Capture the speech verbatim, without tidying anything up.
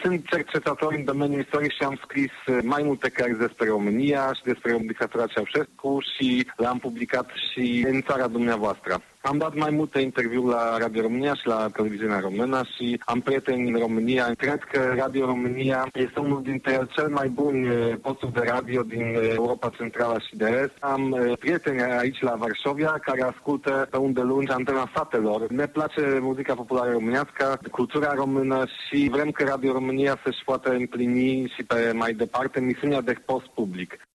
Sunt cercetător în domeniul istoric și am scris mai multe cărți despre România și despre dictatura Ceaușescu și le-am publicat și în țara dumneavoastră. Am dat mai multe interviuri la Radio România și la televiziunea română și am prieteni în România. Cred că Radio România este unul dintre cele mai buni posturi de radio din Europa Centrală și de Est. Am prieteni aici la Varșovia care ascultă pe unde lungi Antena Satelor. Ne place muzica populară românească, cultura română și vrem că Radio România să-și poată împlini și pe mai departe misiunea de post public.